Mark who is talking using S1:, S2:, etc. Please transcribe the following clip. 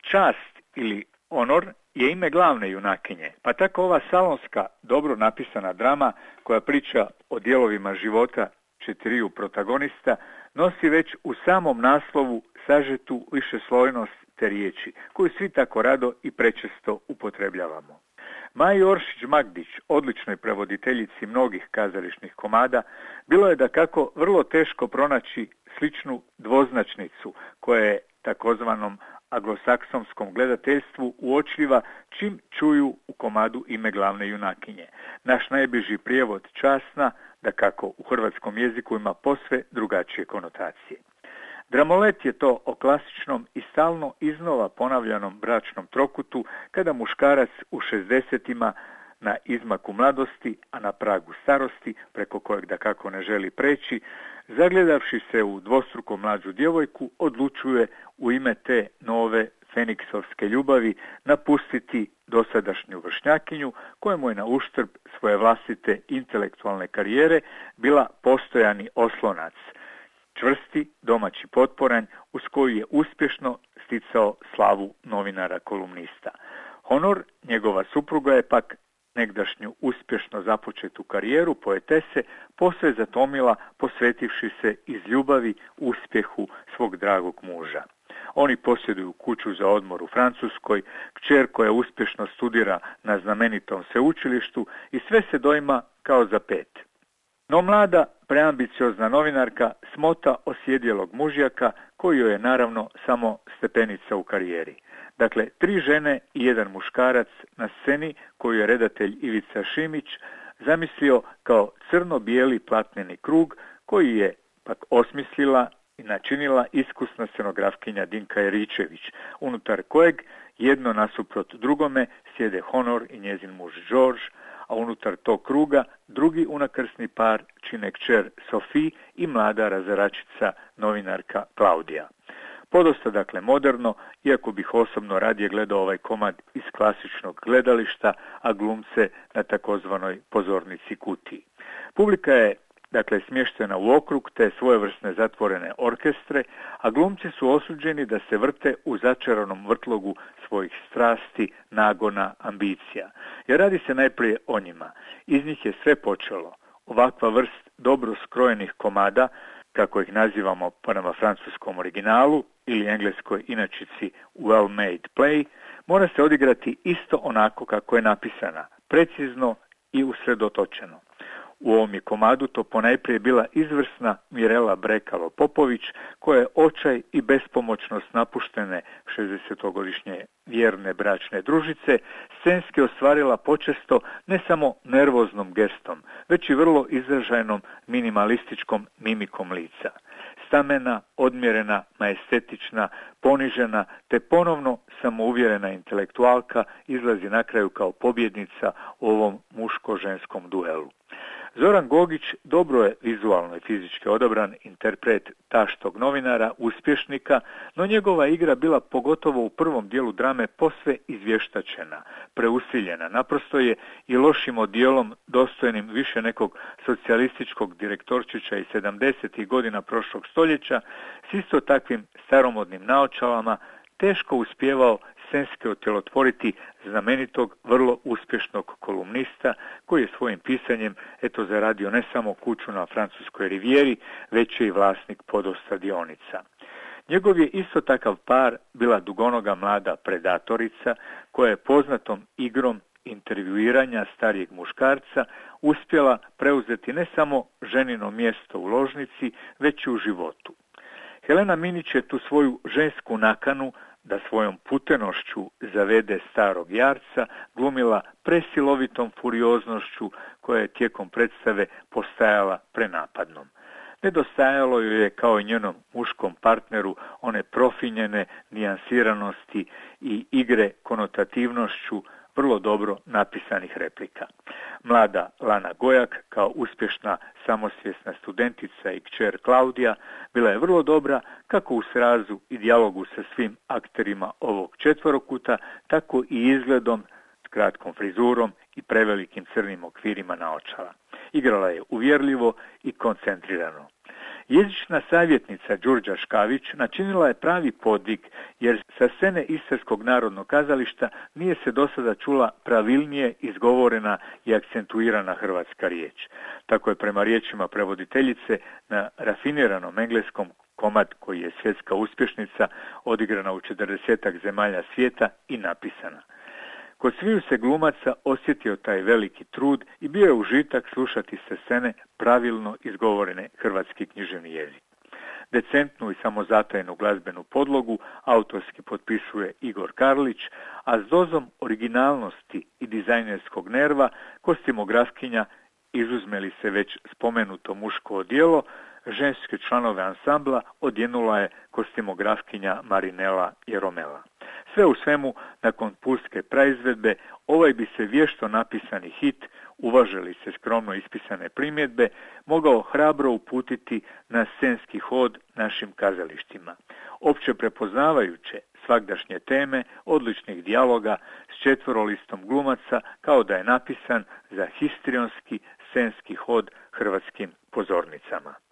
S1: Čast ili honor je ime glavne junakinje, pa tako ova salonska, dobro napisana drama koja priča o dijelovima života četiriju protagonista nosi već u samom naslovu sažetu višeslojnost te riječi, koju svi tako rado i prečesto upotrebljavamo. Maji Oršić-Magdić, odličnoj prevoditeljici mnogih kazališnih komada, bilo je dakako vrlo teško pronaći sličnu dvoznačnicu koja je takozvanom anglosaksonskom gledateljstvu uočljiva čim čuju u komadu ime glavne junakinje. Naš najbliži prijevod časna, dakako u hrvatskom jeziku, ima posve drugačije konotacije. Dramolet je to o klasičnom i stalno iznova ponavljanom bračnom trokutu kada muškarac u 60-ima na izmaku mladosti, a na pragu starosti, preko kojeg dakako ne želi preći, zagledavši se u dvostruko mlađu djevojku, odlučuje u ime te nove feniksovske ljubavi napustiti dosadašnju vršnjakinju kojemu je na uštrb svoje vlastite intelektualne karijere bila postojani oslonac, čvrsti domaći potporanj uz koju je uspješno sticao slavu novinara kolumnista. Honor, njegova supruga, je pak negdašnju uspješno započetu karijeru poetese posve zatomila posvetivši se iz ljubavi uspjehu svog dragog muža. Oni posjeduju kuću za odmor u Francuskoj, kćer koja uspješno studira na znamenitom sveučilištu i sve se doima kao za pet. No mlada, preambiciozna novinarka smota osjedjelog mužjaka koji joj je naravno samo stepenica u karijeri. Dakle, 3 žene i 1 muškarac na sceni koju je redatelj Ivica Šimić zamislio kao crno-bijeli platneni krug koji je pak osmislila i načinila iskusna scenografkinja Dinka Jeričević, unutar kojeg jedno nasuprot drugome sjede Honor i njezin muž George, a unutar tog kruga drugi unakrsni par čine kćer Sophie i mlada razaračica novinarka Klaudija. Podosta dakle moderno, iako bih osobno radije gledao ovaj komad iz klasičnog gledališta, a glumce na takozvanoj pozornici kutiji. Publika je dakle smještena u okrug te svojevrsne zatvorene orkestre, a glumci su osuđeni da se vrte u začaranom vrtlogu svojih strasti, nagona, ambicija. Jer radi se najprije o njima. Iz njih je sve počelo. Ovakva vrst dobro skrojenih komada, kako ih nazivamo prema francuskom originalu ili engleskoj inačici well-made play, mora se odigrati isto onako kako je napisana, precizno i usredotočeno. U ovom je komadu to ponajprije bila izvrsna Mirela Brekalo-Popović, koja je očaj i bespomoćnost napuštene 60-godišnje vjerne bračne družice scenski ostvarila počesto ne samo nervoznom gestom, već i vrlo izražajnom minimalističkom mimikom lica. Stamena, odmjerena, majestetična, ponižena te ponovno samouvjerena intelektualka izlazi na kraju kao pobjednica u ovom muško-ženskom duelu. Zoran Gogić dobro je vizualno i fizički odabran interpret taštog novinara, uspješnika, no njegova igra bila pogotovo u prvom dijelu drame posve izvještačena, preusiljena. Naprosto je i lošim odjelom dostojnim više nekog socijalističkog direktorčića iz 70. godina prošlog stoljeća s isto takvim staromodnim naočalama teško uspjevao scenski otjelotvoriti znamenitog, vrlo uspješnog kolumnista koji je svojim pisanjem zaradio ne samo kuću na francuskoj rivijeri, već je i vlasnik podosta dionica. Njegov je isto takav par bila dugonoga mlada predatorica koja je poznatom igrom intervjuiranja starijeg muškarca uspjela preuzeti ne samo ženino mjesto u ložnici, već i u životu. Helena Minić je tu svoju žensku nakanu da svojom putenošću zavede starog jarca glumila presilovitom furioznošću koja je tijekom predstave postajala prenapadnom. Nedostajalo joj je kao i njenom muškom partneru one profinjene nijansiranosti i igre konotativnošću vrlo dobro napisanih replika. Mlada Lana Gojak, kao uspješna samosvjesna studentica i kćer Klaudija, bila je vrlo dobra kako u srazu i dijalogu sa svim akterima ovog četvorokuta, tako i izgledom, s kratkom frizurom i prevelikim crnim okvirima naočala. Igrala je uvjerljivo i koncentrirano. Jezična savjetnica Đurđa Škavić načinila je pravi podvig, jer sa scene Istarskog narodnog kazališta nije se do sada čula pravilnije izgovorena i akcentuirana hrvatska riječ. Tako je prema riječima prevoditeljice na rafiniranom engleskom komad koji je svjetska uspješnica, odigrana u 40 zemalja svijeta i napisana. Kod sviju se glumaca osjetio taj veliki trud i bio je užitak slušati sa scene pravilno izgovorene hrvatski književni jezik. Decentnu i samozatajnu glazbenu podlogu autorski potpisuje Igor Karlić, a s dozom originalnosti i dizajnerskog nerva kostimografkinja, izuzme li se već spomenuto muško odijelo, ženske članove ansambla odjenula je kostimografkinja Marinela Jeromela. Sve u svemu, nakon pulske praizvedbe, ovaj bi se vješto napisani hit, uvažili se skromno ispisane primjedbe, mogao hrabro uputiti na scenski hod našim kazalištima. Opće prepoznavajuće svagdašnje teme, odličnih dijaloga s 4 glumaca, kao da je napisan za histrionski scenski hod hrvatskim pozornicama.